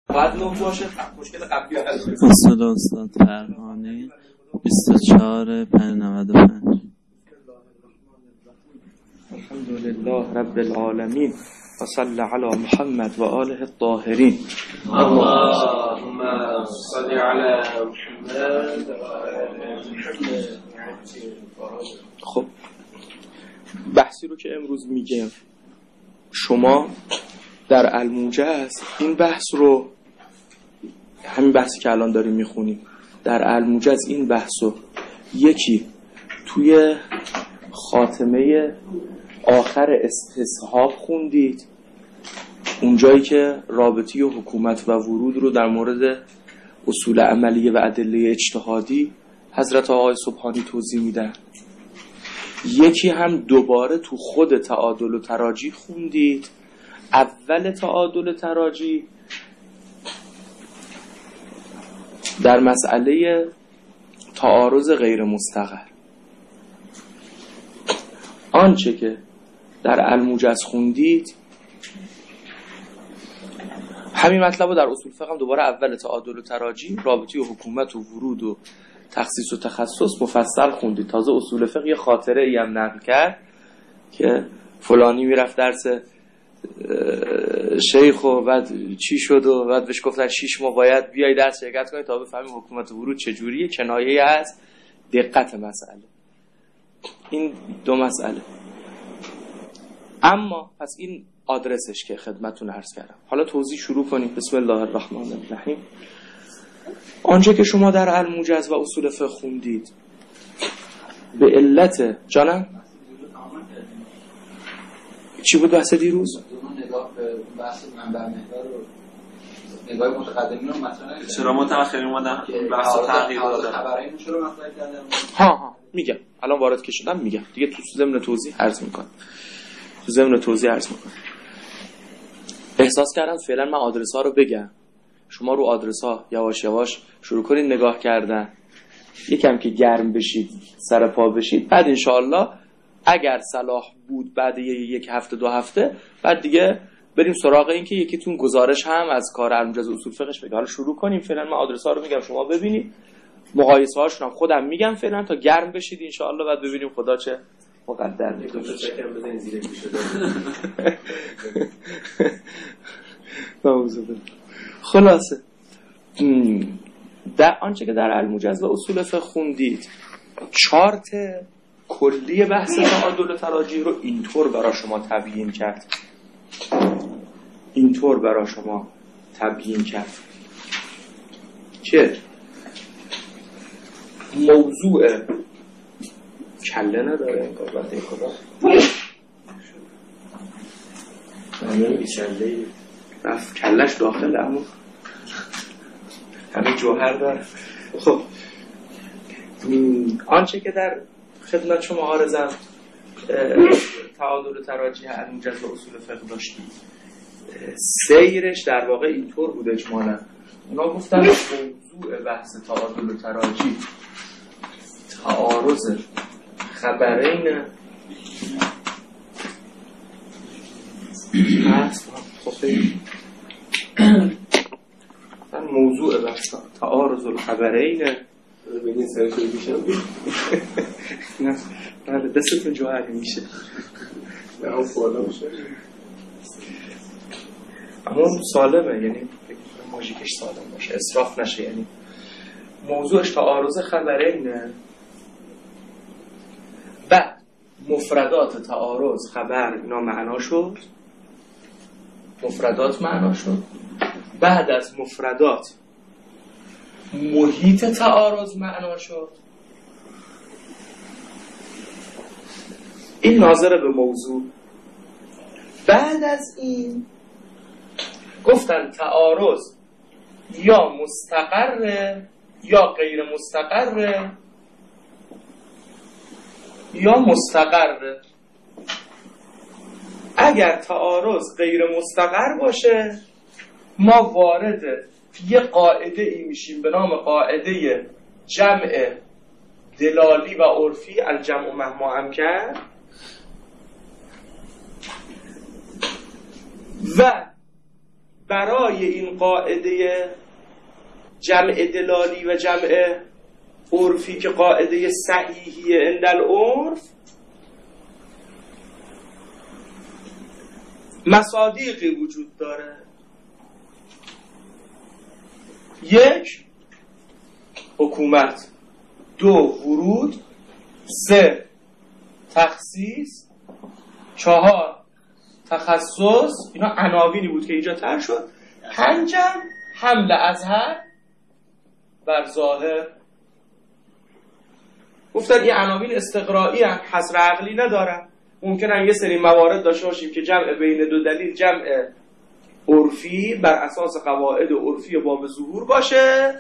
بعد نه باشه مشکل قبلی حل کنیم. اصول استاد فرهانی 24/595. الحمدلله رب العالمین و صلی علی محمد و آله الطاهرین. اللهم صل علی محمد و آل محمد. خب بحثی رو که امروز میگم شما در الموجز این بحث رو، همین بحثی که الان داریم میخونیم در الموجز این بحث رو یکی توی خاتمه آخر استصحاب خوندید، اونجایی که رابطی و حکومت و ورود رو در مورد اصول عملیه و ادله اجتهادی حضرت آقای سبحانی توضیح میدن. یکی هم دوباره تو خود تعادل و تراجی خوندید. اول تعادل و تراجی در مسئله تعارض غیر مستقر، آنچه که در الموجز خوندید همین مطلب رو در اصول فقه هم دوباره اول تعادل و تراجی رابطی و حکومت و ورود و تخصیص و تخصص مفصل خوندید. تازه اصول فقه یه خاطره ای هم نقل کرد که فلانی میرفت درس شیخ و بعد چی شد و بعد بهش گفتن 6 ماه باید بیای درس شرکت کنی تا بفهمی حکومت و ورود چجوریه. کنایه از دقت مسئله. این دو مسئله. اما پس این آدرسش که خدمتتون عرض کردم. حالا توضیح شروع کنیم. بسم الله الرحمن الرحیم. آنچه که شما در الموجز و اصول فقه خوندید به علت جانم چی بود بحث دیروز؟ نگاه به بحث منبع محور رو نگاه متقدمین رو مطرح چرا متأخرین اومدن بحث تغییر دادن خبرای چرا مطرح کردن؟ ها میگم الان وارد که شدم میگم دیگه تو ضمن توضیح عرض میکنم. احساس کردم فعلا من آدرس ها رو بگم، شما رو آدرس ها یواش یواش شروع کنید نگاه کردن، یکم که گرم بشید سر پا بشید، بعد انشاءالله اگر صلاح بود بعد یک هفته دو هفته بعد دیگه بریم سراغ این که یکیتون گزارش هم از کار الموجز اصول فقهش بگه. حالا شروع کنیم. فعلا من آدرس ها رو میگم شما ببینید، مقایسه هاشون هم خودم میگم فعلا تا گرم بشید انشاءالله، بعد ببینیم خدا چه مقدر میکنه. خلاصه در آنچه که در الموجز و اصول فقه خوندید چارت کلی بحث تعادل و تراجی رو اینطور برای شما تبیین کرد که موضوع کله نداره این کار بنده خدا رفت کلش داخل اما همین جوهر داره. خب آنچه که در خدمت شما عارضم تعادل و تراجی الموجز و اصول فقه داشتیم، سیرش در واقع اینطور بود اجمالا. اونا گفتن موضوع بحث تعادل و تراجی تعارض خبرین هست. من موضوع بحث تعارض الخبرین ببینید سرش رو بیشم نه بله دستتون جوهری میشه نه اون فعلا میشه اما سالمه، یعنی ماژیکش سالم باشه اسراف نشه. یعنی موضوعش تعارض خبرینه و مفردات تعارض خبر اینا معنا شد، مفردات معنا شد. بعد از مفردات محیط تعارض معنا شد. این ناظر به موضوع. بعد از این گفتن تعارض یا مستقره یا غیر مستقره یا مستقره. اگر تعارض غیر مستقر باشه ما وارد یه قاعده ای میشیم به نام قاعده جمع دلالی و عرفی الجمع مهما امکن و برای این قاعده جمع دلالی و جمع عرفی که قاعده صحیحیه عند العرف مصادیقی وجود داره. یک، حکومت. دو، ورود. سه، تخصیص. چهار، تخصص. اینا عناوینی بود که اینجا طرح شد. پنجم، حمل اظهر بر ظاهر. گفتن این عناوین استقرایی هم حصر عقلی ندارن. ممکنه یه سری موارد داشته باشیم که جمع بین دو دلیل جمع عرفی بر اساس قواعد عرفی باب ظهور باشه،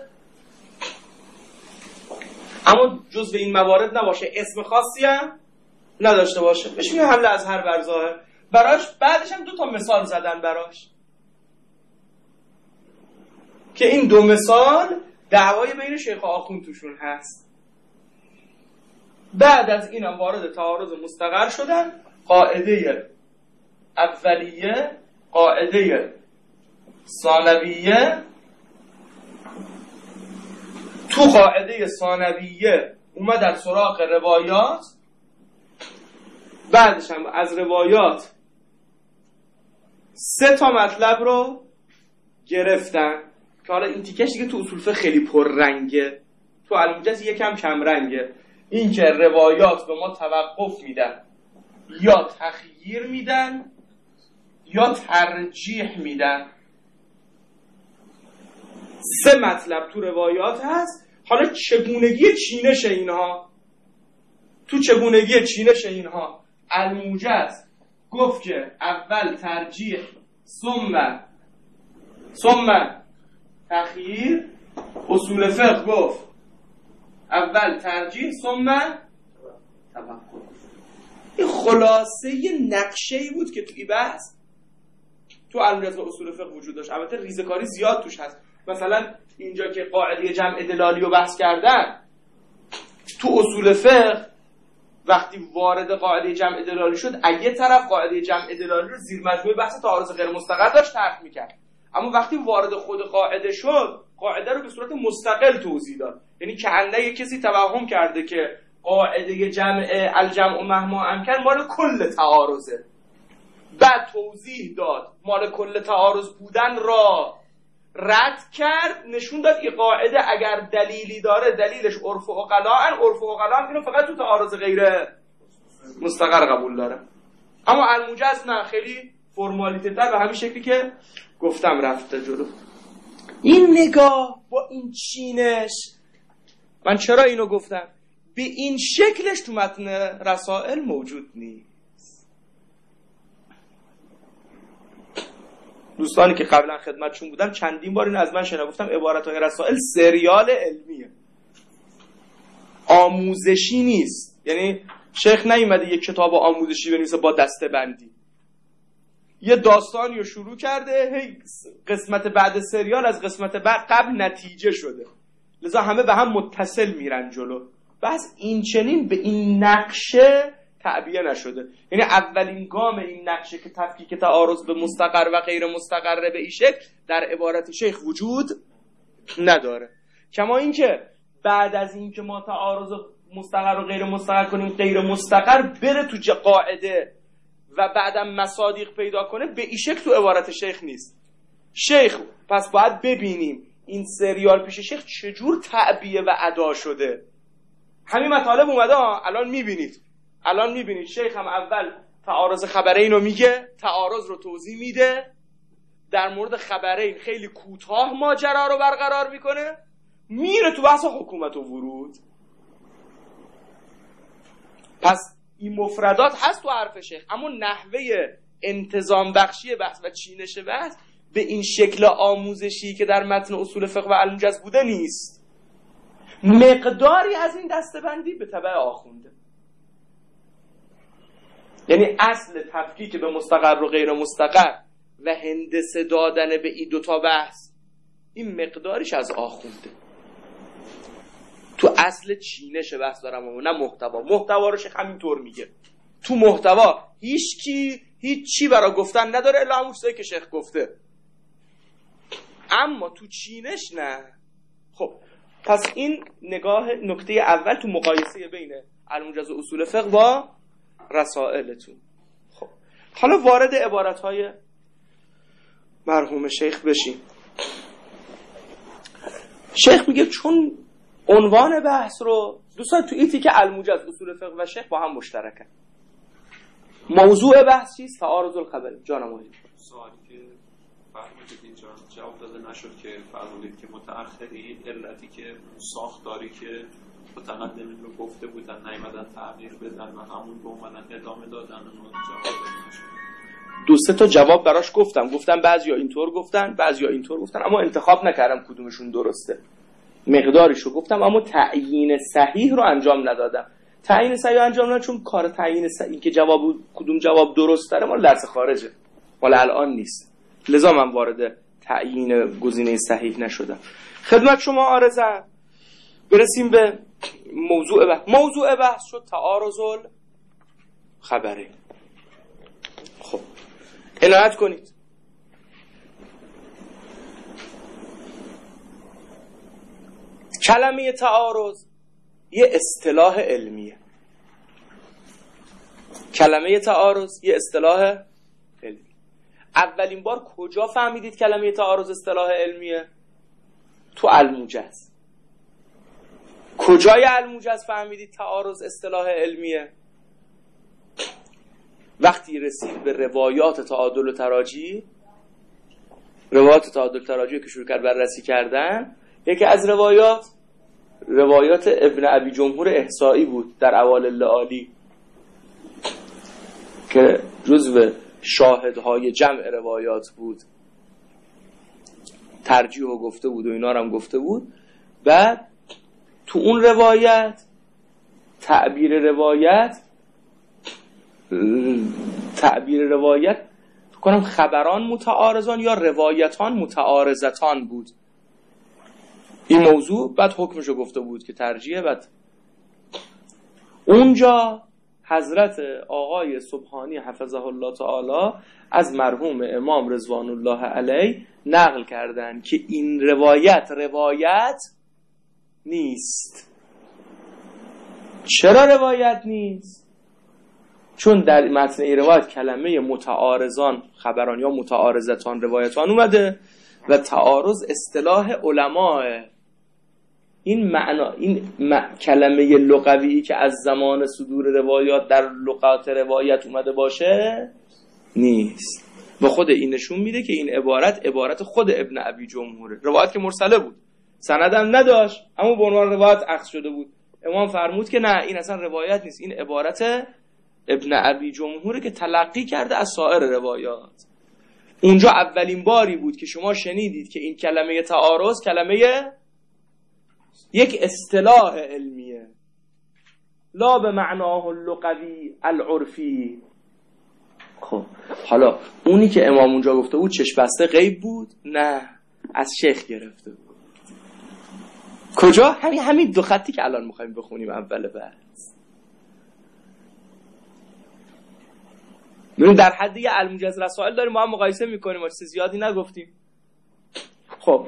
اما جزء این موارد نباشه، اسم خاصی هم نداشته باشه، بهش میگن حمل اظهر بر ظاهر. براش بعدش هم 2 مثال زدن براش که این 2 مثال دعوای بین شیخ و آخوند توشون هست. بعد از اینم وارد تعارض مستقر شدن. قاعده اولیه، قاعده ثانویه. تو قاعده ثانویه اومدن سراغ روایات، بعدش هم از روایات 3 مطلب رو گرفتن که حالا این تیکش دیگه تو اصول فقه خیلی پررنگه، تو علموجز یکم کم رنگه. این که روایات به ما توقف میدن، یا تخییر میدن یا ترجیح میدن. 3 مطلب تو روایات هست. حالا چگونگی چینش اینها، تو چگونگی چینش اینها علموجز گفت که اول ترجیح ثم تخییر. اصول فقه گفت اول ترجیح ثم توقف. این خلاصه نقشه‌ای بود که توی بحث تو علموجز و اصول فقه وجود داشت. البته ریزه‌کاری زیاد توش هست. مثلا اینجا که قاعده جمع دلالی رو بحث کردن، تو اصول فقه وقتی وارد قاعده جمع دلالی شد، اگه طرف قاعده جمع دلالی رو زیر مجموعه بحث تعارض غیر مستقر داشت طرح میکرد، اما وقتی وارد خود قاعده شد، قاعده رو به صورت مستقل توضیح داد. یعنی کأنه یک کسی توهم کرده که قاعده جمع الجمع مهما امکن مال کل تعارضه، بعد توضیح داد مال کل تعارض بودن را رد کرد، نشون داد این قاعده اگر دلیلی داره دلیلش عرف و عقلا اینو فقط تو تعارض غیر مستقر قبول داره. اما علموجز نه، خیلی فرمالیته تر، به همین شکلی که گفتم رفته جلو. این نگاه با این چینش، من چرا اینو گفتم؟ به این شکلش تو متن رسائل موجود نیست. دوستانی که قبلا خدمتشون بودم چندین بار اینو از من شنیدن، گفتم عبارت‌های رسائل سریال علمیه، آموزشی نیست. یعنی شیخ نیومده یک کتاب آموزشی بنویسه با دسته بندی، یه داستانی رو شروع کرده، هی قسمت بعد سریال از قسمت بعد قبل نتیجه شده، لذا همه به هم متصل میرن جلو. بس این چنین به این نقشه تعبیه نشده. یعنی اولین گام این نقشه که تفکیک تعارض به مستقر و غیر مستقر به این شکل در عبارت شیخ وجود نداره. کما اینکه بعد از این که ما تعارض مستقر و غیر مستقر کنیم، غیر مستقر بره تو قاعده و بعدم مصادیق پیدا کنه، به این شکل تو عبارت شیخ نیست. شیخ پس باید ببینیم این سریال پیش شیخ چجور تعبیه و ادا شده. همین مطالب اومده الان میبینید شیخ هم اول تعارض خبرین رو میگه، تعارض رو توضیح میده، در مورد خبرین خیلی کوتاه ماجرا رو برقرار میکنه، میره تو بحث حکومت و ورود. پس این مفردات هست تو حرف شیخ، اما نحوه انتظام بخشی بحث و چینش بحث به این شکل آموزشی که در متن اصول فقه و علموجز بوده نیست. مقداری از این دسته‌بندی به تبع آخونده. یعنی اصل تفکیک به مستقر و غیر مستقر و هندسه دادن به این 2 بحث، این مقداریش از آخونده. تو اصل چینش بحث دارم، اما نه محتوا رو شیخ همینطور میگه. تو محتوا هیچ چی برای گفتن نداره الا همون چیزی که شیخ گفته. اما تو چینش نه. خب پس این نکته اول تو مقایسه بین الموجز و اصول فقه با رسائلتون. خب حالا وارد عبارت‌های مرحوم شیخ بشیم. شیخ میگه چون عنوان بحث رو دوستان تو ایتی که الموجز اصول فقه و شیخ با هم مشترکن. موضوع بحث چیست؟ تعارض الخبر. جانم عالی. سوالی که فرمودید اینجا جواب داده نشد که فرمودید که متأخرین علتی که ساختاری که متقدمین رو گفته بودن نیامدن تغییر بدن و همون رو اومدن ادامه دادن و جواب داده نشد. دو سه تا جواب براش گفتم بعضیا اینطور گفتن بعضیا اینطور گفتن، اما انتخاب نکردم کدومشون درسته. مقداریشو گفتم اما تعیین صحیح رو انجام ندادم. تعیین صحیح انجام ندادم چون کار تعیین صحیح که جواب کدوم جواب درست داره مال درس خارجه، مال الان نیست. لذا من وارد تعیین گزینه صحیح نشدم. خدمت شما عارضم. برسیم به موضوع بحث شد تعارض الخبرین. خب عنایت کنید. کلمه تعارض یه اصطلاح علمیه. کلمه تعارض یه اصطلاح علمی. اولین بار کجا فهمیدید کلمه تعارض اصطلاح علمیه؟ تو الموجز. کجای الموجز فهمیدید تعارض اصطلاح علمیه؟ وقتی رسید به روایات تعادل و تراجی. روایات تعادل و تراجی که شروع کرد بررسی کردن، یکی از روایات ابن ابی جمهور احصایی بود در اوائل لآلی که جزو شاهدهای جمع روایات بود. ترجیح رو گفته بود و اینا رو هم گفته بود. بعد تو اون روایت تعبیر روایت کنم خبران متعارضان یا روایتان متعارضتان بود. این موضوع بعد حکمشو گفته بود که ترجیح. بعد اونجا حضرت آقای سبحانی حفظه الله تعالی از مرحوم امام رضوان الله علیه نقل کردن که این روایت نیست. چرا روایت نیست؟ چون در متن این روایت کلمه متعارضان خبران یا متعارضتان روایتان اومده و تعارض اصطلاح علماء. این معنا کلمه لغویی که از زمان صدور روایات در لغات روایت اومده باشه نیست. و خود این نشون میده که این عبارت خود ابن ابی جمهوره. روایت که مرسله بود، سندم نداشت، اما به عنوان روایت اخذ شده بود. امام فرمود که نه، این اصلا روایت نیست، این عبارت ابن ابی جمهوره که تلقی کرده از سایر روایات. اونجا اولین باری بود که شما شنیدید که این کلمه تعارض کلمه یک اصطلاح علمیه، لا به معناه اللغوی العرفی. خب حالا اونی که امام اونجا گفته بود چشم بسته غیب بود؟ نه، از شیخ گرفته بود. کجا؟ همین دو خطی که الان میخوایم بخونیم اول بحث. ببین در حد یه الموجز رسائل داریم ما هم مقایسه میکنیم، چیز زیادی نگفتیم. خب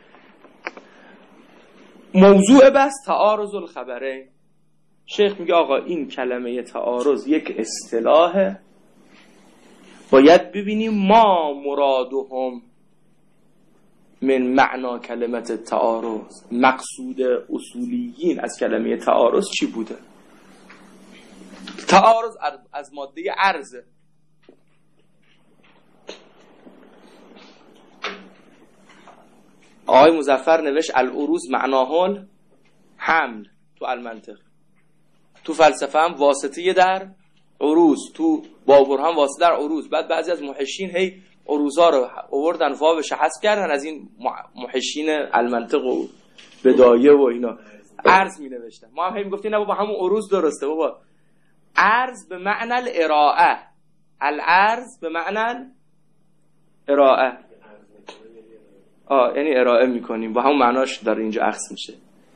موضوع بحث تعارض الخبرین. شیخ میگه آقا این کلمه تعارض یک اصطلاحه، باید ببینیم ما مرادهم من معنا کلمت تعارض، مقصود اصولیین از کلمه تعارض چی بوده. تعارض از ماده عرضه. آقای مظفر نوشت العروض معناه حمل تو المنطق. تو فلسفه هم واسطه در عروض، تو بابر هم واسطه در عروض. بعد بعضی از محشین هی عروضا رو آوردن واوش حذف کردن، از این محشین المنطق و بدایه و اینا عرض می نوشتن. ما هم هی میگفتیم نه بابا همون عروض درسته بابا. عرض به معنی الارائه، العرض به معنی ارائه. یعنی ارائه میکنیم، با همون معناش داره اینجا اخذ میشه.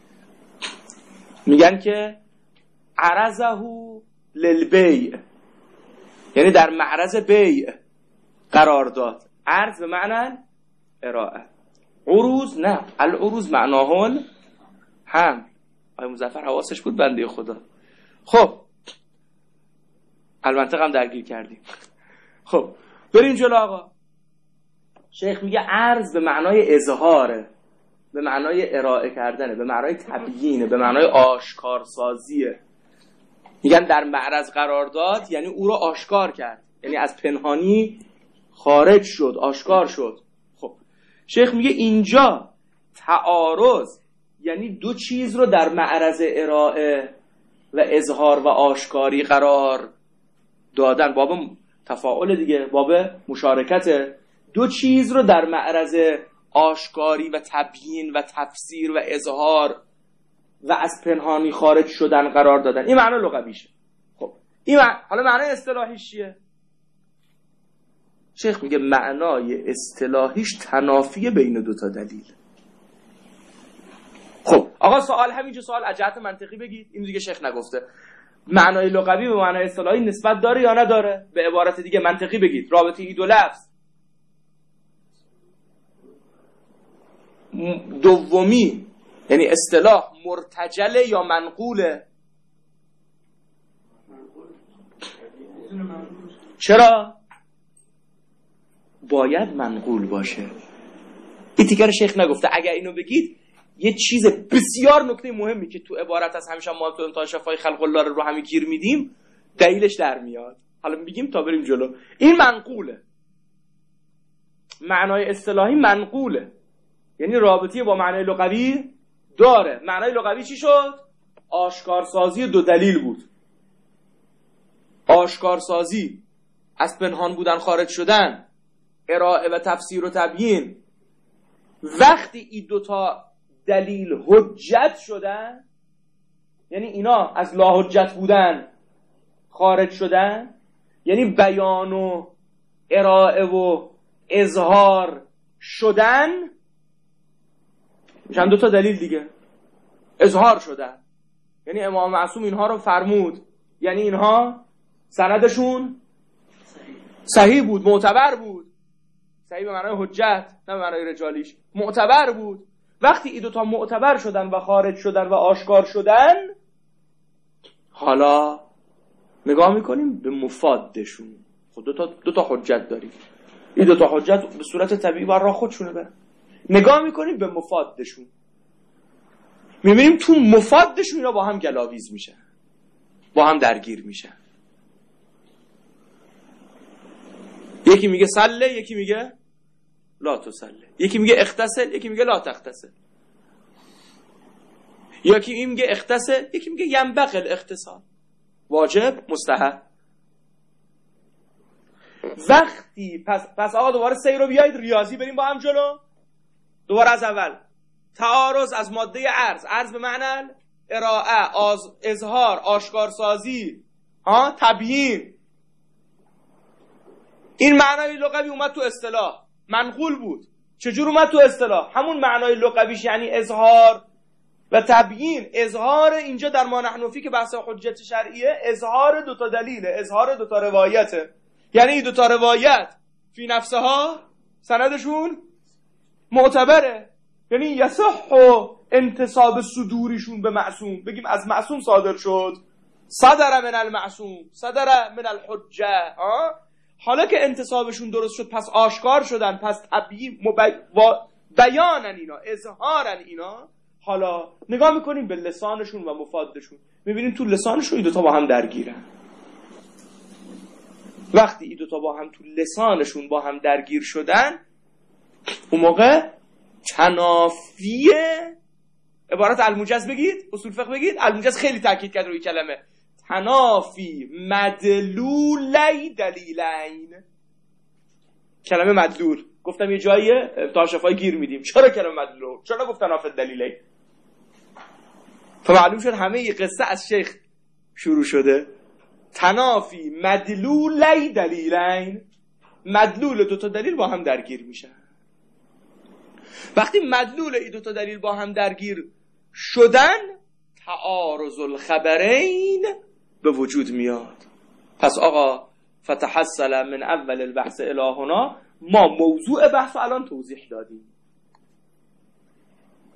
میگن که عرضه للبیع، یعنی در معرض بیع قرار داد. عرض به معنی ارائه. عروض نه، العروض معناهن هم. آقای مظفر حواسش بود بنده خدا. خب المنطق هم درگیر کردیم. خب بریم جلو آقا. شیخ میگه عرض به معنای اظهاره، به معنای ارائه کردنه، به معنای تبیینه، به معنای آشکارسازیه. میگن در معرض قرار داد یعنی او رو آشکار کرد، یعنی از پنهانی خارج شد، آشکار شد. خب شیخ میگه اینجا تعارض یعنی دو چیز رو در معرض ارائه و اظهار و آشکاری قرار دادن. باب تفاعل دیگه، باب مشارکت. دو چیز رو در معرض آشکاری و تبیین و تفسیر و اظهار و از پنهانی خارج شدن قرار دادن. این معنی لغویشه. خب این حالا معنی اصطلاحیش چیه؟ شیخ میگه معنای اصطلاحیش تنافی بین دو تا دلیل. خب آقا سوال همینجا، سوال از جهت منطقی بگید. این دیگه شیخ نگفته. معنای لغوی به معنای اصطلاحی نسبت داره یا نداره؟ به عبارت دیگه منطقی بگید. رابطه این دو لفظ دومی یعنی اصطلاح مرتجله یا منقوله؟ چرا؟ باید منقول باشه. این تیکر شیخ نگفته. اگر اینو بگید یه چیز بسیار نکته مهمی که تو عبارت از همیشه ما تو امتحان شفای خلق الله رو همین گیر میدیم دلیلش در میاد. حالا میگیم تا بریم جلو. این منقوله. معنای اصطلاحی منقوله، یعنی رابطی با معنای لغوی داره. معنای لغوی چی شد؟ آشکارسازی دو دلیل بود. آشکارسازی، از پنهان بودن خارج شدن، ارائه و تفسیر و تبیین. وقتی این دوتا دلیل حجت شدن، یعنی اینا از لا حجت بودن خارج شدن، یعنی بیان و ارائه و اظهار شدن، میشن دوتا دلیل دیگه. اظهار شدن یعنی امام معصوم اینها رو فرمود، یعنی اینها سندشون صحیح بود، معتبر بود. صحیح به معنای حجت، نه به معنای رجالیش. معتبر بود. وقتی این دوتا معتبر شدن و خارج شدن و آشکار شدن، حالا نگاه میکنیم به مفادشون. خب دوتا حجت داریم. این دوتا حجت به صورت طبیعی بر راه خودشونه برن. نگاه میکنیم به مفادشون، میبینیم تو مفادشون اینا با هم گلاویز میشن، با هم درگیر میشن. یکی میگه سله، یکی میگه لا تسله. یکی میگه اغتسل، یکی میگه لا تغتسل. یکی میگه اغتسل، یکی میگه ینبغی الاغتسال، واجب، مستحب. وقتی پس آقا دوباره سیر رو بیایید ریاضی بریم با هم جلو. دوباره از اول. تعارض از ماده عرض به معنی ارائه، اظهار، آشکارسازی، تبیین. این معنای لغوی اومد تو اصطلاح، منقول بود. چجور اومد تو اصطلاح؟ همون معنای لغویش یعنی اظهار و تبیین. اظهار اینجا در ما نحن فی که بحث حجت شرعیه، اظهار دوتا دلیله، اظهار دوتا روایته. یعنی این دوتا روایت فی نفسها سندشون معتبره، یعنی یصح انتساب صدورشون به معصوم. بگیم از معصوم صادر شد، صدر من المعصوم، صدر من الحجه. حالا که انتسابشون درست شد، پس آشکار شدن، پس بیانن اینا، اظهارن اینا. حالا نگاه میکنیم به لسانشون و مفادشون، میبینیم تو لسانشون این دوتا با هم درگیرن. وقتی این دوتا با هم تو لسانشون با هم درگیر شدن، اون موقع تنافی عبارت الموجز بگید، اصول فقه بگید. الموجز خیلی تاکید کرد روی کلمه تنافی مدلولی دلیلین. کلمه مدلول گفتم یه جاییه تا شفای گیر میدیم. چرا کلمه مدلول؟ چرا گفت تنافی دلیلین؟ فمعلوم شد همه ی قصه از شیخ شروع شده. تنافی مدلولی دلیلین، مدلول دوتا دلیل با هم درگیر میشن. وقتی مدلول این دوتا دلیل با هم درگیر شدن، تعارض الخبرین به وجود میاد. پس آقا فتحصل من اول البحث الی هنا، ما موضوع بحث الان توضیح دادیم.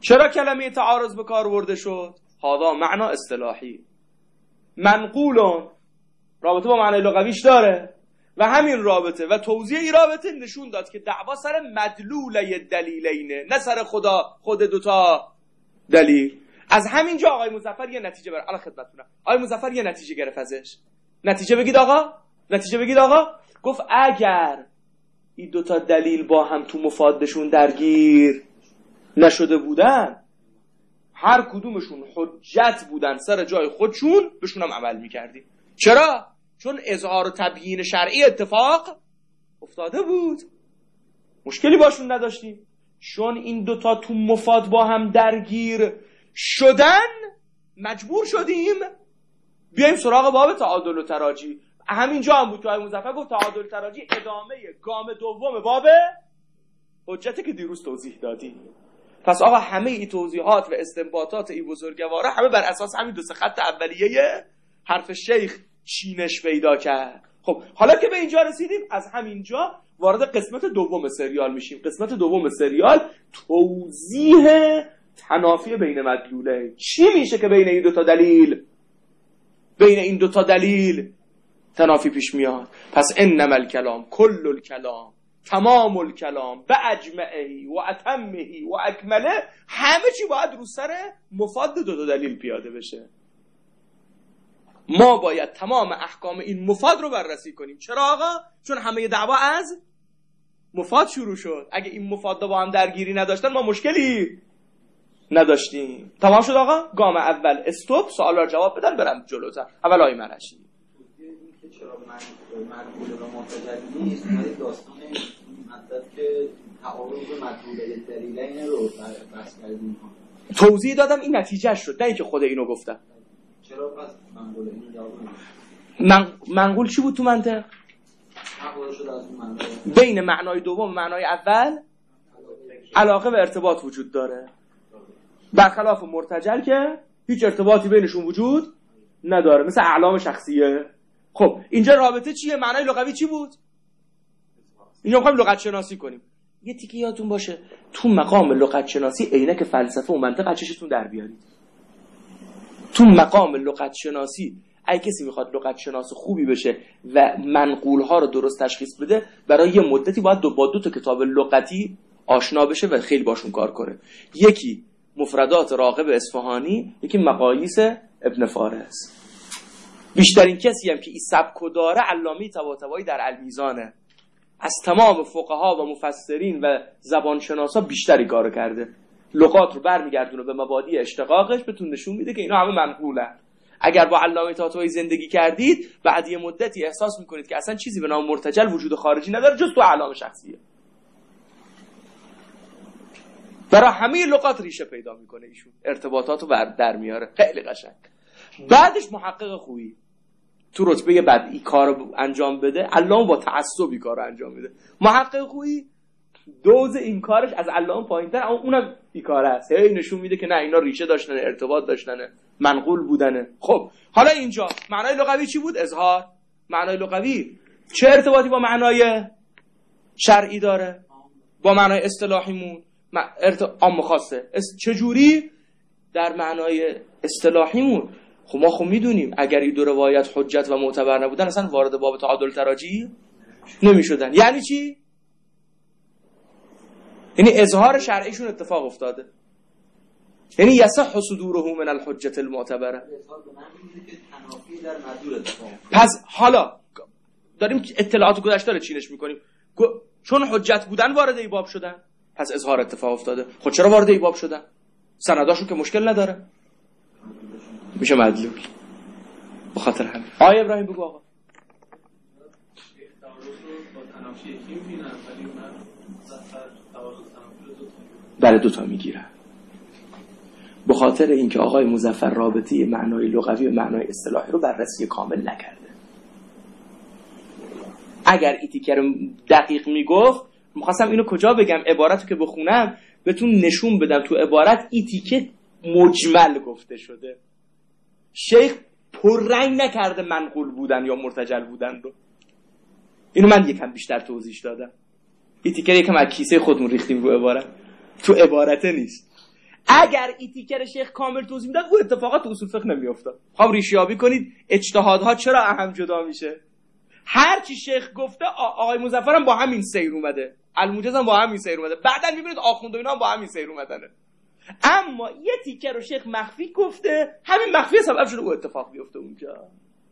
چرا کلمه تعارض به کار برده شد؟ هذا معنا اصطلاحی، منقولون رابطه با معنای لغویش داره و همین رابطه و توضیح این رابطه نشون داد که دعوا سر مدلوله دلیلینه، نه سر خود دوتا دلیل. از همین جا آقای مظفر یه نتیجه بره. الان خدمتتونم آقای مظفر یه نتیجه گرفت ازش. نتیجه بگید آقا. گفت اگر این دوتا دلیل با هم تو مفادشون درگیر نشده بودن، هر کدومشون حجت بودن سر جای خودشون، بهشون هم عمل میکردیم. چرا؟ چون اظهار و تبیین شرعی اتفاق افتاده بود، مشکلی باشون نداشتیم. چون این دوتا تو مفاد با هم درگیر شدن، مجبور شدیم بیایم سراغ باب تعادل و تراجی. همینجا هم بود تو آقای مظفر گفت تعادل و تراجی ادامه گام دوم باب حجته که دیروز توضیح دادیم. پس آقا همه این توضیحات و استنباطات این بزرگواره همه بر اساس همین دو سه خط اولیه حرف شیخ چینش پیدا کرد. خب حالا که به اینجا رسیدیم، از همینجا وارد قسمت دوم سریال میشیم. قسمت دوم سریال توضیح تنافی بین مدلوله. چی میشه که بین این دوتا دلیل تنافی پیش میاد؟ پس انما الکلام کل الکلام تمام الکلام به اجمعه و اتمه و اکمله، همه چی باید رو سر مفاد دوتا دلیل پیاده بشه. ما باید تمام احکام این مفاد رو بررسی کنیم. چرا آقا؟ چون همه دعوا از مفاد شروع شد. اگه این مفاد با هم درگیری نداشتن ما مشکلی نداشتیم. تمام شد آقا؟ گام اول استوب، سوال رو جواب بدن برم جلوتر. اول آیه مرشی چرا منقول و مرتجل نیست؟ ولی داستان مطلب که تعارض مطلوبه دلیلین رو بحث کردیم. توضیح دادم این نتیجه شد، نه اینکه خود اینو گفتم. چرا پس منقول این جواب منقول چی بود تو منطق؟ بین معنای دوم و معنای اول علاقه و ارتباط وجود داره، برخلاف مرتجل که هیچ ارتباطی بینشون وجود نداره، مثل اعلام شخصیه. خب اینجا رابطه چیه؟ معنای لغوی چی بود؟ اینجا می‌خوایم لغت شناسی کنیم. یه تیکه یادتون باشه تو مقام لغت شناسی عینک فلسفه و منطق چشتون در بیارید. تو مقام لغت شناسی اگه کسی میخواد لغت شناس خوبی بشه و منقول‌ها رو درست تشخیص بده، برای یه مدتی باید با دو تا کتاب لغتی آشنا بشه و خیلی باشون کار کنه. یکی مفردات راغب اصفهانی، یکی مقاییس ابن فارس. بیشترین کسی هم که این سبکو داره علامه طباطبایی در المیزانه. از تمام فقها و مفسرین و زبانشناسا بیشتری کارو کرده. لغات رو برمیگردونه به مبادی اشتقاقش، بهتون نشون میده که اینا همه منقولن. اگر با علامه طباطبایی زندگی کردید، بعد یه مدتی احساس میکنید که اصلا چیزی به نام مرتجل وجود خارجی نداره جز تو علامه شخصیه. برای همه لغات ریشه پیدا میکنه ایشون، ارتباطاتو در میاره. خیلی قشنگ. بعدش محقق خویی تو رتبه بعد این کارو انجام بده، علامه با تعصبی کارو انجام میده. محقق خویی دوز این کارش از علامه پایین‌تر، اما اونم این کار است. هی نشون میده که نه اینا ریشه داشتن، ارتباط داشتن، منقول بودنه. خب حالا اینجا معنای لغوی چی بود؟ اظهار. معنای لغوی چه ارتباطی با معنای شرعی داره؟ با معنای اصطلاحیمون عام خاصه. چجوری در معنای اصطلاحیمون؟ خب ما میدونیم اگر این دو روایت حجت و معتبر نبودن اصلا وارد باب تعادل تراجی نمیشدن. یعنی چی؟ یعنی اظهار شرعیشون اتفاق افتاده. یعنی یصح صدوره من الحجة المعتبره. پس حالا داریم اطلاعات گذشته رو چینش میکنیم. چون حجت بودن وارد این باب شدن، پس اظهار اتفاق افتاده. خب چرا وارد این باب شدن؟ سنداشون که مشکل نداره، میشه مدلول. بخاطر همین آقای ابراهیم بگو آقا. بله دوتا میگیرن. به خاطر اینکه آقای مظفر رابطه معنای لغوی و معنای اصطلاحی رو بررسی کامل نکرده. اگر ایتیکر دقیق میگفت، میخواستم اینو کجا بگم، عبارتو که بخونم بهتون نشون بدم تو عبارت ایتیکه مجمل گفته شده. شیخ پررنگ نکرده منقول بودن یا مرتجل بودن رو. اینو من یکم بیشتر توضیح دادم. ایتیکر یکم از کیسه خودمون ریختیم رو عبارت، تو عبارته نیست. اگر ایتیکر شیخ کامل توضیح میداد او اتفاقات تو اصول فقه نمیافتاد. خب ریشیابی کنید اجتهادها چرا اهم جدا میشه. هر چی شیخ گفته آقای مظفر هم با همین سیر اومده، الموجز هم با همین سیر اومده، بعدن میبینید آخوند و اینا هم با همین سیر اومدنه. اما یه تیکه رو شیخ مخفی گفته، همین مخفی سبب شده او اتفاق بیفته اونجا.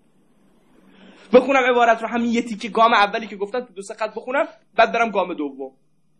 بخونم عبارت رو، همین یه تیکه گام اولی که گفتن تو 2 خط بخونم، بعد برم گام دوم.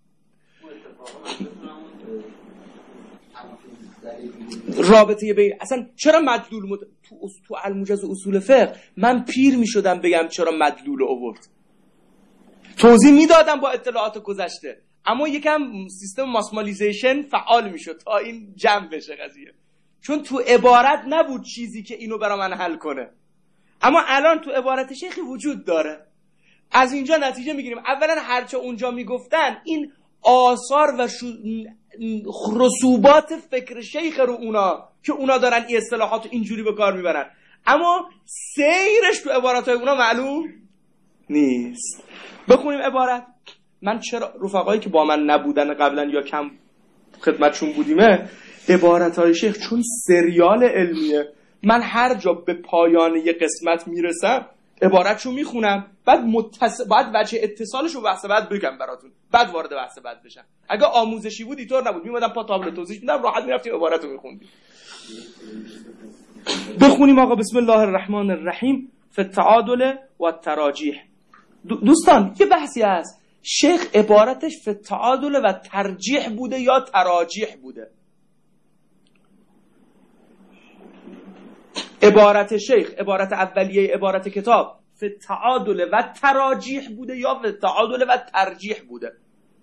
رابطه بین اصلا چرا مدلول تو الموجز اصول فقه من پیر میشدم بگم چرا مدلول آورد، توضیح میدادم با اطلاعات گذشته، اما یکم سیستم ماسمالیزیشن فعال میشد تا این جمع بشه قضیه، چون تو عبارت نبود چیزی که اینو برا من حل کنه، اما الان تو عبارت شیخی وجود داره. از اینجا نتیجه میگیریم اولا هرچه اونجا میگفتن این آثار و رسوبات فکر شیخ رو اونا که اونا دارن این اصطلاحات اینجوری به کار میبرن، اما سیرش تو عباراتای اونا معلوم نیست. بخونیم عبارت. من چرا رفقایی که با من نبودن قبلا یا کم خدمتشون بودیمه، عبارتهای شیخ چون سریال علمیه، من هر جا به پایان یه قسمت میرسم عبارتشو میخونم، بعد بعد وجه اتصالشو بحث بعد بگم براتون، بعد وارد بحث بعد بشم. اگه آموزشی بود اینطور نبود، میمدم پا تابلو توضیح میدم، راحت میرفتیم عبارتو میخوندیم. بخونیم آقا. بسم الله الرحمن الرحیم. فی التعادل و التراجیح. دوستان یه بحثی هست، شیخ عبارتش فی التعادل و ترجیح بوده یا تراجیح بوده؟ عبارت شیخ، عبارت اولیه عبارت کتاب فی التعادل و تراجیح بوده یا فی التعادل و ترجیح بوده؟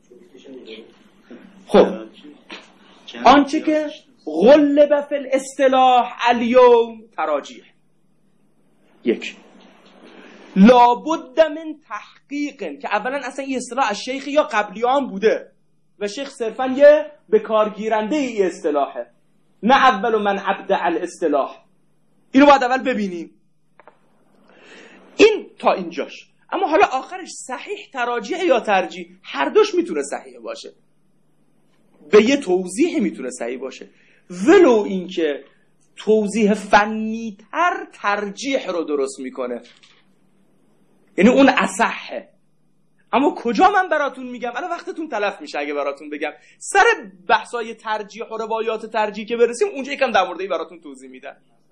خب آنچه که غلب فی الاصطلاح الیوم تراجیح. یک، لابد من تحقیق، که اولا اصلا این اصطلاح از شیخ یا قبلیان بوده و شیخ صرفا یه به کارگیرنده این اصطلاحه، نه اول من ابدع الاصطلاح. اینو باید اول ببینیم. این تا اینجاش. اما حالا آخرش صحیح تراجیح یا ترجیح، هر دوش میتونه صحیح باشه، به یه توضیح میتونه صحیح باشه، ولو اینکه توضیح فنی تر ترجیح رو درست میکنه، یعنی اون اصحه. اما کجا من براتون میگم، الان وقتتون تلف میشه اگه براتون بگم. سر بحثای ترجیح و روایات ترجیح که برسیم اونجا یکم در موردی براتون توضیح میدم.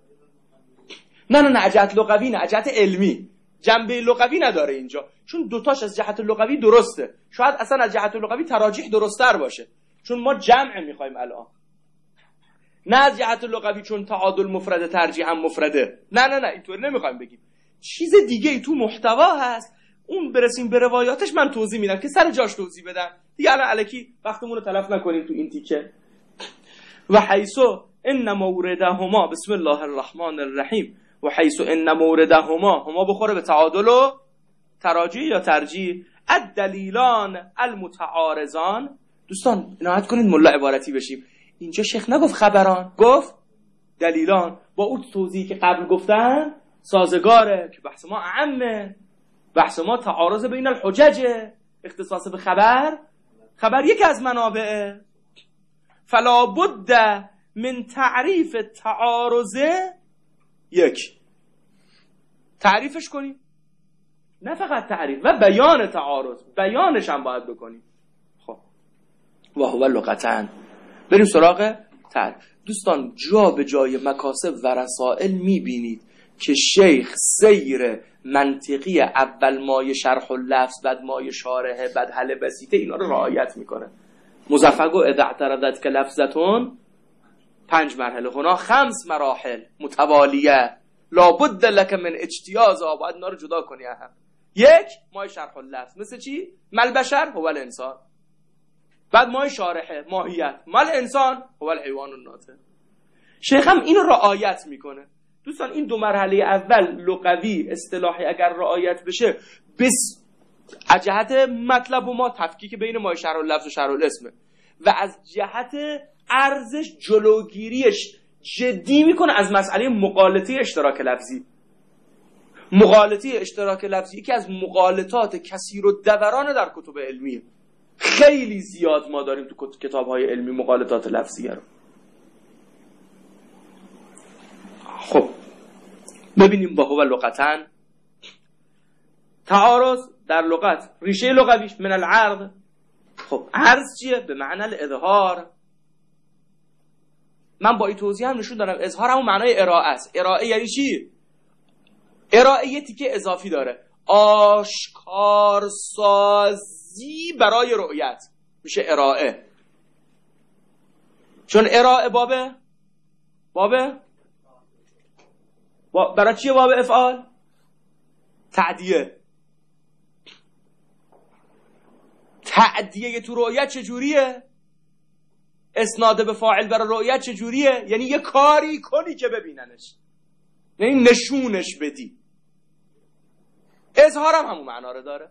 نه جهت لغوی، نه جهت علمی، جنبه لغوی نداره اینجا، چون دوتاش از جهت لغوی درسته. شاید اصلا از جهت لغوی تراجیح درست‌تر باشه، چون ما جمع میخوایم الان، نه از جهت لغوی چون تعادل مفرده ترجیح هم مفرده. نه اینطور نمیخوایم بگیم. چیز دیگه ای تو محتوا هست، اون برسیم به روایاتش من توضیح میدم که سر جاش توضیح بدم دیگه. الان الکی وقتمون رو تلف نکنیم تو این تیکه. و حیثو ان موردهما، بسم الله الرحمن الرحیم، و حیث ان موردهما، هما بخوره به تعادل و تراجیح یا ترجیح، الدلیلان المتعارضان. دوستان عنایت کنید ملا عبارتی بشیم. اینجا شیخ نگفت خبران، گفت دلیلان. با اون توضیحی که قبل گفتن سازگاره که بحث ما اعمه، بحث ما تعارض بین الحججه، اختصاص به خبر یکی از منابعه. فلا بد من تعریف تعارضه، یک تعریفش کنیم، نه فقط تعریف، و بیان تعارض، بیانش هم باید بکنیم. خب و هو لغتن. بریم سراغ تعریف. دوستان جا به جای مکاسب و رسائل میبینید که شیخ سیر منطقی اول مایه شرح اللفظ، بعد مایه شارحه، بعد حل بسیطه، اینا رو رعایت میکنه. مزفق و اذا اعترضت که لفظتون 5 مرحله، هنا 5 مراحل متوالیه، لابد لک من اجتیاز، باید اینا رو جدا کنی هم. 1 مایه شرح اللفظ، مثل چی؟ مل بشر هو الانسان. بعد مایه شارحه، ماهیت، مل انسان هو الحیوان الناطق. شیخ هم اینو رعایت میکنه. دوستان این 2 مرحله اول لغوی اصطلاحی اگر رعایت بشه، بس از جهت مطلب و ما تفکیک بین مایه شرح اللفظ و شرح الاسم، و از جهت ارزش جلوگیریش جدی میکنه از مسئله مغالطه اشتراک لفظی. مغالطه اشتراک لفظی یکی از مغالطات کثیر و دوران در کتب علمیه. خیلی زیاد ما داریم تو کتاب‌های علمی مغالطات لفظیه رو. خب ببینیم با هو لغتن. تعارض در لغت ریشه لغویش من العرض. خب عرض چیه؟ به معنی الاظهار. من با این توضیح هم نشون دارم اظهار همون معنای ارائه است. ارائه یعنی چی؟ ارائه یه تیکه اضافی داره، آشکارسازی برای رؤیت میشه ارائه. چون ارائه بابه برای چیه؟ باب افعال تعدیه. تعدیه تو رؤیت چجوریه؟ اسناد به فاعل برای رؤیت چجوریه؟ یعنی یه کاری کنی که ببیننش، یعنی نشونش بدی. اظهارم همون معنا رو داره،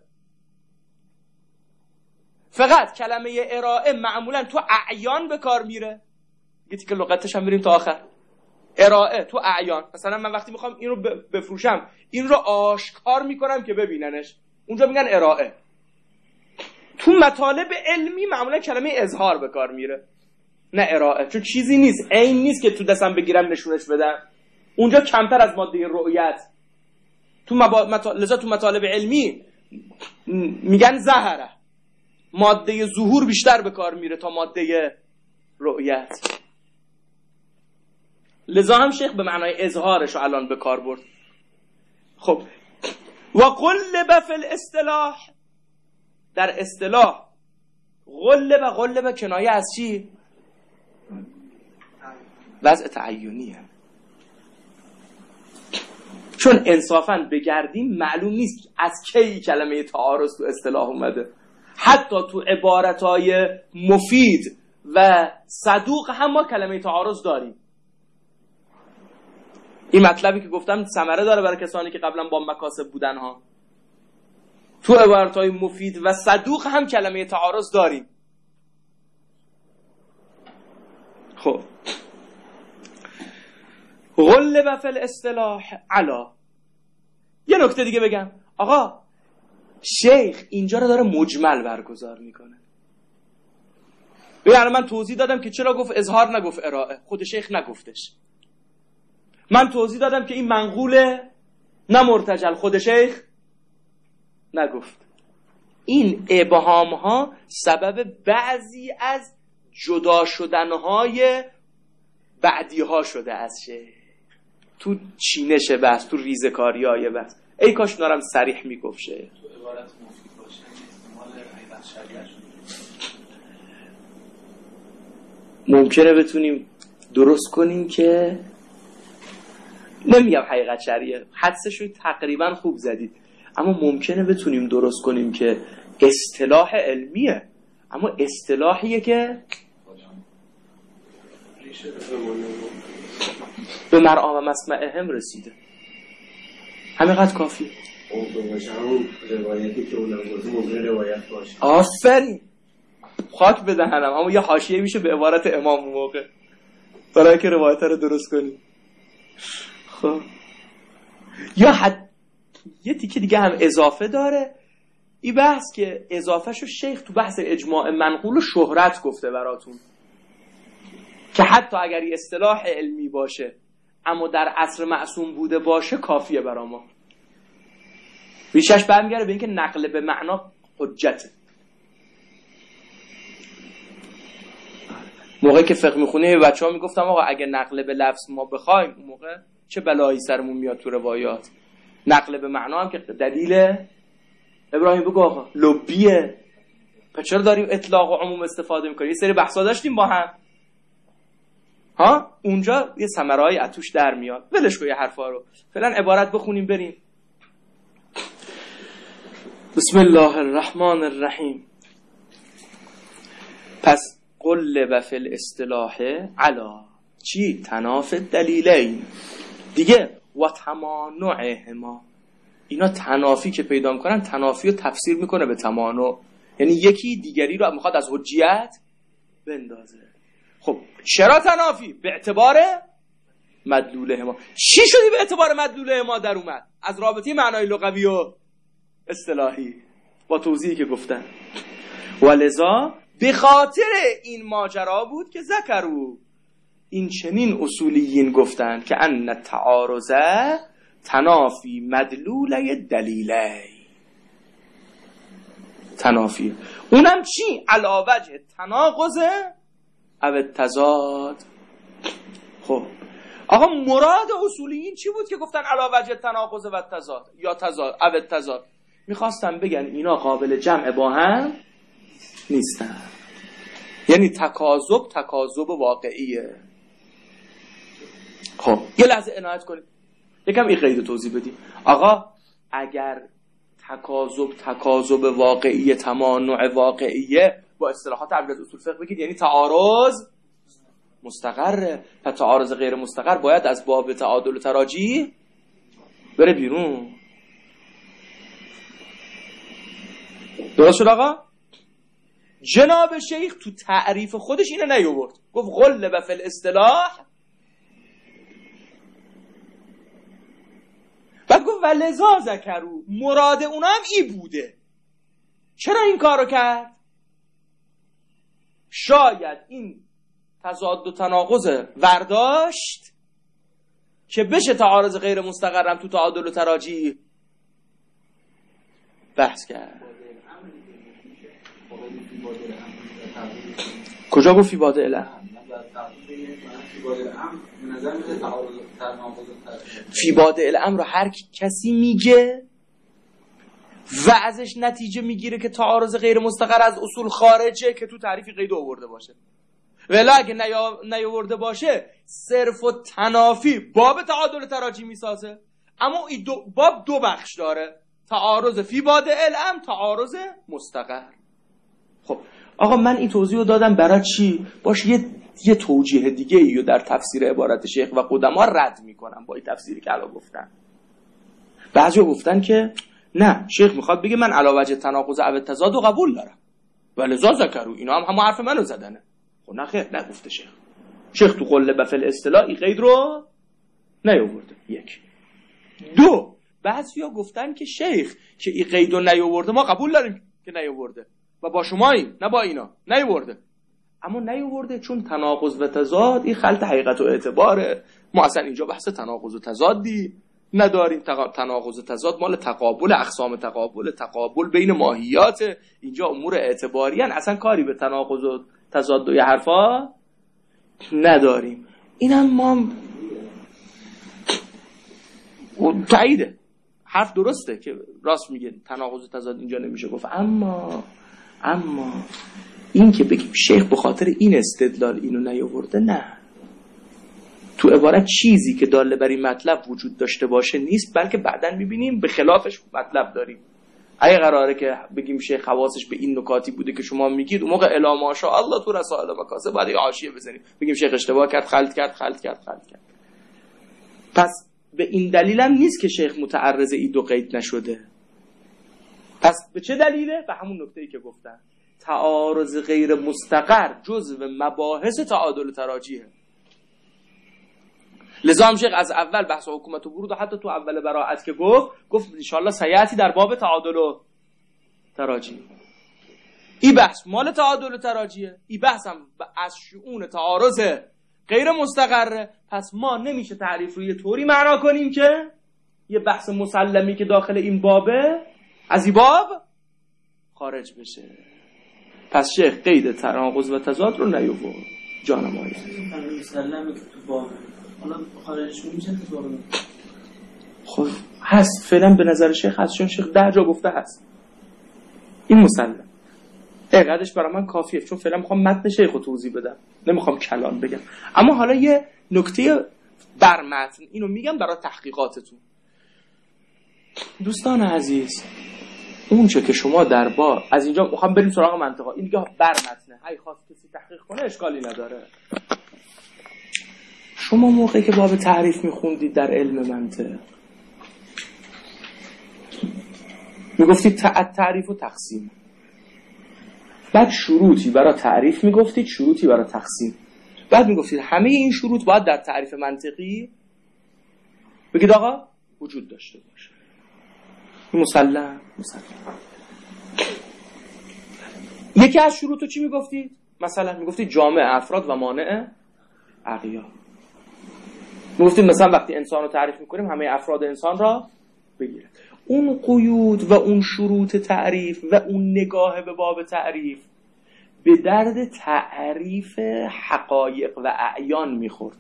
فقط کلمه ارائه معمولا تو اعیان به کار میره. یکی که لغتش هم بریم تا آخر. ارائه تو اعیان، مثلا من وقتی میخوام این رو بفروشم، این رو آشکار میکنم که ببیننش، اونجا میگن ارائه. تو مطالب علمی معمولا کلمه اظهار به کار میره، نه ارائه، چون چیزی نیست، عین نیست که تو دستم بگیرم نشونش بدم. اونجا کمتر از ماده رؤیت. لذا تو مطالب علمی میگن ظهره، ماده ظهور بیشتر به کار میره تا ماده رؤیت. لذا هم شیخ به معنای اظهارش رو الان به کار برد. خب و قلب فی الاصطلاح، در اصطلاح قلب کنایه از چی؟ وضع تعینیه. چون انصافاً بگردیم معلوم نیست از کی کلمه تعارض تو اصطلاح اومده. حتی تو عبارتهای مفید و صدوق هم ما کلمه تعارض داریم. این مطلبی که گفتم ثمره داره برای کسانی که قبلا با مکاسب بودن ها. تو عبارتهای مفید و صدوق هم کلمه تعارض داریم. خب غلب فی الاصطلاح علا. یه نکته دیگه بگم، آقا شیخ اینجا رو داره مجمل برگزار میکنه. یعنی من توضیح دادم که چرا گفت اظهار نگفت ارائه، خود شیخ نگفتش. من توضیح دادم که این منقوله نه مرتجل، خود شیخ نگفت. این ابهام ها سبب بعضی از جدا شدنهای بعدی ها شده از شیخ، تو چینش بحث، تو ریزکاری های بحث. ای کاش نارم صریح میگفت شیخ. تو عبارت مفید باشه احتمال حقیقت شریعه شده. ممکنه بتونیم درست کنیم که نمیگم حقیقت شریعه، حدسش رو تقریبا خوب زدید، اما ممکنه بتونیم درست کنیم که اصطلاح علمیه، اما اصطلاحیه که به مرعا و مسمعهم رسیده. همینقدر کافیه. همون روایتی که اونم گفته ممکنه روایت باشه. آفرین، خاک بدهنم، اما یه حاشیه میشه به عبارت امام اون موقع برای که روایت رو درست کنیم. خب یا یه تیکه دیگه هم اضافه داره. این بحث که اضافهشو شیخ تو بحث اجماع منقول و شهرت گفته براتون، که حتی اگر این اصطلاح علمی باشه اما در عصر معصوم بوده باشه کافیه برای ما. ریشش برمیگره به اینکه نقل به معنا حجته. موقعی که فقه میخونه بچه‌ها میگفتم آقا اگه نقل به لفظ ما بخوایم اون موقع چه بلایی سرمون میاد تو روایات. نقل به معنا هم که دلیل ابراهیم بگو آقا لبیه، پس چرا داریم اطلاق و عموم استفاده میکنیم؟ یه سری بحثا داشتیم با هم ها، اونجا یه ثمره‌ای اتوش در میاد. ولش کن یه حرفا رو، فعلا عبارت بخونیم بریم. بسم الله الرحمن الرحیم. پس قلب فی الاصطلاح علا چی؟ تناف دلیلین دیگه و تمانعهما. اینا تنافی که پیدا میکنن، تنافی رو تفسیر میکنه به تمانع، یعنی یکی دیگری رو میخواد از حجیت بندازه. خب چرا تنافی؟ به اعتبار مدلولهما. چی شدی به اعتبار مدلولهما در اومد؟ از رابطه معنای لغوی و اصطلاحی با توضیحی که گفتن. ولذا به خاطر این ماجرا بود که ذکرو، این چنین اصولیین گفتن که ان تعارض تنافی مدلوله دلیله. تنافی اونم چی؟ علاوه تناقضه او تضاد. خب آقا مراد اصولیین چی بود که گفتن علاوه تناقض و تضاد یا تضاد او تضاد؟ میخواستن بگن اینا قابل جمع با هم نیستن، یعنی تکاذب واقعیه. خب یه لحظه عنایت کنید یکم این قید توضیح بدیم. آقا اگر تکاذب واقعیه، تمانع واقعیه، با اصطلاحات ابرز اصول فقه بگید یعنی تعارض مستقره. پس تعارض غیر مستقر باید از باب تعادل و تراجی بره بیرون. درست شد آقا؟ جناب شیخ تو تعریف خودش اینو نیاورد، گفت غلب فی الاصطلاح، بعد گفت ولذا ذکروا، مراد اونا هم این بوده. چرا این کارو کرد؟ شاید این تضاد و تناقض ورداشت که بشه تعارض غیر مستقرم تو تعادل و تراجی بحث کرد. کجا گفت فی بادئ الامر؟ فی بادئ الامر رو هر کسی میگه و ازش نتیجه میگیره که تعارض غیر مستقر از اصول خارجه که تو تعریفی قید آورده باشه. ولی اگه نیاورده باشه صرف و تنافی باب تعادل تراجی میسازه. اما این باب دو بخش داره، تعارض فی بادئ الامر، تعارض مستقر. خب آقا من این توضیح رو دادم برای چی؟ باشه یه توجیه دیگه ایو در تفسیر عبارت شیخ و قدما رد میکنم با این تفسیری که الان گفتن. بعضیا گفتن که نه، شیخ میخواد بگه من علاوه تناقض او تضاد رو قبول دارم ولذا ذکروا، اینا هم حرف منو زدنه. خب نه خیر، نگفته شیخ تو غلب فی الاصطلاح این قید رو نیاورده. یک. دو، بعضیا گفتن که شیخ که این قید رو نیاورده ما قبول داریم که نیاورده و با شماییم، نه با اینا، نیاورده. اما نیاورده چون تناقض و تضاد این خلط حقیقت و اعتباره. ما اصلا اینجا بحث تناقض و تضادی نداریم. تناقض و تضاد مال تقابل، اقسام تقابل بین ماهیات، اینجا امور اعتباری هن. اصلا کاری به تناقض و تضاد و یه حرفا نداریم. اینم ما تاییده، حرف درسته که راست میگه تناقض و تضاد اینجا نمیشه گفت. اما این که بگیم شیخ به خاطر این استدلال اینو نیاورده، نه، تو عبارت چیزی که داله بر این مطلب وجود داشته باشه نیست، بلکه بعداً میبینیم به خلافش مطلب داریم. اگه قراره که بگیم شیخ حواسش به این نکاتی بوده که شما میگید، اون موقع الا ماشاءالله تو رسائل مکاسب بعد یه حاشیه بزنیم بگیم شیخ اشتباه کرد، خلط کرد. پس به این دلیل هم نیست که شیخ متعرض این دو قید نشده. پس به چه دلیله؟ به همون نکته‌ای که گفتن، تعارض غیر مستقر جزو مباحث تعادل تراجیه. لذا هم شیخ از اول بحث حکومت و برود و حتی تو اول براءت که گفت ان شاء الله سیاتی در باب تعادل و تراجی. این بحث مال تعادل و تراجیه، این بحث هم از شؤون تعارض غیر مستقره. پس ما نمیشه تعریف رو یه طوری معنا کنیم که یه بحث مسلمی که داخل این بابه از این باب خارج بشه. پس شیخ قید تناقض و تضاد رو نیاورد. جانم آقای مسلمی که تو باب حالا خارجش میشه اتفاقا خب هست فعلا به نظر شیخ هست، چون شیخ 10 جا گفته هست این مسلم. اینقدرش برای من کافیه، چون فعلا میخوام متن شیخ رو توضیح بدم، نمیخوام کلام بگم. اما حالا یه نکته بر متن اینو میگم برای تحقیقاتتون. دوستان عزیز، اون چه که شما در با از اینجا میخوام بریم سراغ منطقه، این دیگه بر متنه، هی خواست کسی تحقیق کنه اشکالی نداره. شما موقعی که باب تعریف میخوندید در علم منطق میگفتید تعریف و تقسیم، بعد شروطی برای تعریف میگفتید، شروطی برای تقسیم، بعد میگفتید همه این شروط باید در تعریف منطقی بگید آقا وجود داشته باشه. مسلم. یکی از شروطو چی میگفتید؟ مثلا میگفتید جامع افراد و مانع اغیار. گفتیم مثلا وقتی انسان رو تعریف میکنیم همه افراد انسان را بگیره. اون قیود و اون شروط تعریف و اون نگاه به باب تعریف به درد تعریف حقایق و اعیان میخورد،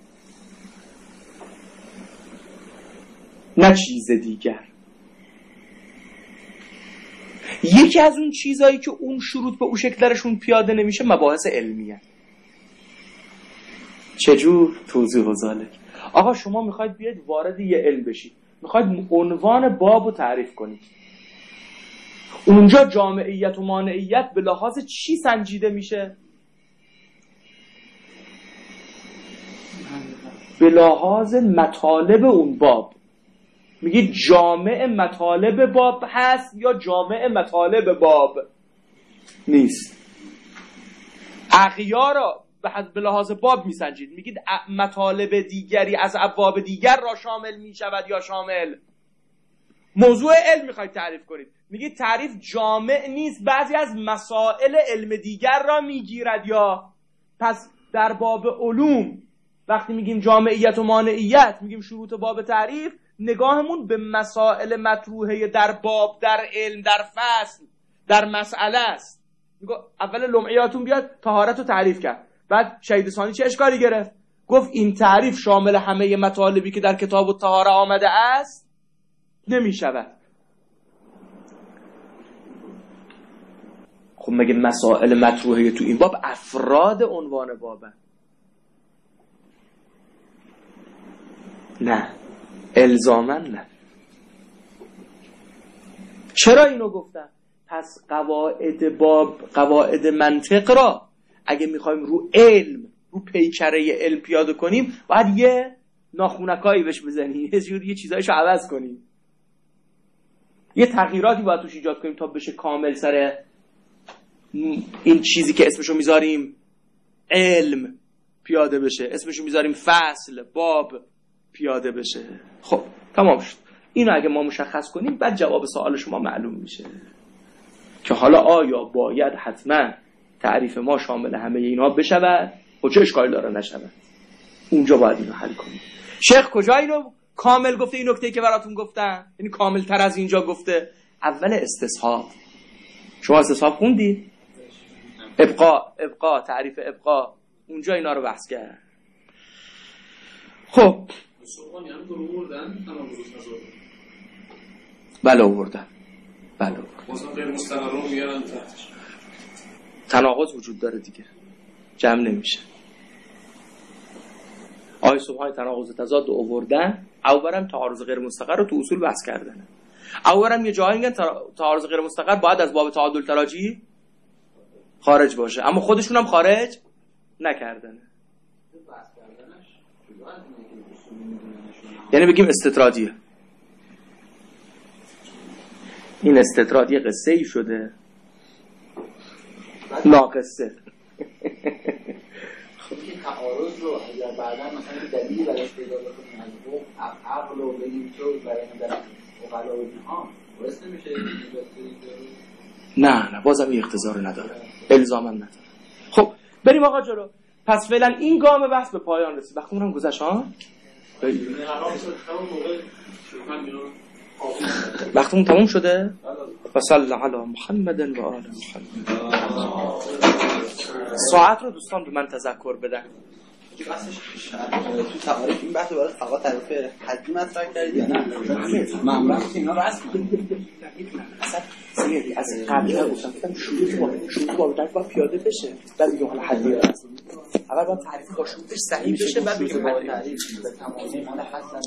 نه چیز دیگر. یکی از اون چیزایی که اون شروط به اون شکل درشون پیاده نمیشه مباحث علمیه. چجور؟ توضیح و ذالک. آقا شما میخواید بیاید وارد یه علم بشید، میخواید عنوان باب رو تعریف کنید، اونجا جامعیت و مانعیت به لحاظ چی سنجیده میشه؟ به لحاظ مطالب اون باب. میگید جامع مطالب باب هست یا جامع مطالب باب نیست. اغیار را به لحاظ باب میسنجید، میگید مطالب دیگری از ابواب دیگر را شامل میشود یا شامل. موضوع علم میخواید تعریف کنید، میگید تعریف جامع نیست، بعضی از مسائل علم دیگر را میگیرد. یا پس در باب علوم وقتی میگیم جامعیت و مانعیت، میگیم شروط باب تعریف، نگاهمون به مسائل مطروحه در باب، در علم، در فصل، در مسئله است. میگه اول لمعیاتون بیاد طهارت رو تعریف کرد، بعد شهید ثانی چه اشکالی گرفت؟ گفت این تعریف شامل همه مطالبی که در کتاب الطهاره آمده است نمیشود. خب مگه مسائل مطروحه تو این باب افراد عنوان بابن؟ نه، الزاماً نه. چرا اینو گفتم؟ پس قواعد باب، قواعد منطق را اگه میخوایم رو علم، رو پیکره علم پیاده کنیم، باید یه ناخونکایی بهش بزنیم، یه چیزایشو عوض کنیم، یه تغییراتی باید توش ایجاد کنیم تا بشه کامل سر این چیزی که اسمشو میذاریم علم پیاده بشه، اسمشو میذاریم فصل، باب پیاده بشه. خب تمام شد. اینو اگه ما مشخص کنیم بعد جواب سوال شما معلوم میشه که حالا آیا باید حتما تعریف ما شامل همه اینا بشود و چه اشکالی داره نشود؟ اونجا باید اینو حل کنیم. شیخ کجا اینو کامل گفته؟ این نکته که براتون گفتم یعنی کامل تر از اینجا گفته. اول استصحاب. شما استصحاب خوندی؟ ابقا تعریف ابقا اونجا اینا رو بحث کرد. خب بله آوردن. تناقض وجود داره دیگه، جمع نمیشه. آیه سبحان تناقض تضاد آوردن، اولم تعارض غیر مستقر رو تو اصول بحث کردن. اولم یه جایی میگن تعارض غیر مستقر باید از باب تعادل تراجی خارج باشه، اما خودشون هم خارج نکردن. یعنی بگیم استطرادیه. این استطرادیه قصه ای شده ناقصه. این تعارض رو اگر بعدا مثلا دلیلی براش پیدا بکنیم از عقل و بگیم تو برای در اقلا و اینها درست نمیشه؟ نه بازم این اقتضا رو نداره، الزاما نداره. خب بریم آقا جلو. پس فعلا این گام بحث به پایان رسید. وقتمون هم گذشت ها؟ وقتمون تموم شده؟ و صلی الله علی محمد و آل محمد. ساعت رو دوستان به من تذکر بدن. تو تعریف این بحث برای فقط تعریف حدی مطرح کردید یا نه؟ معمولا اینا بحث اصلا سیدی از قبل گفتم شروط با درک باید پیاده بشه، بعد میگم حالا حدی هست. اول باید تعریف با شروطش صحیح بشه، بعد میگم تعریف به تمامی مال حسن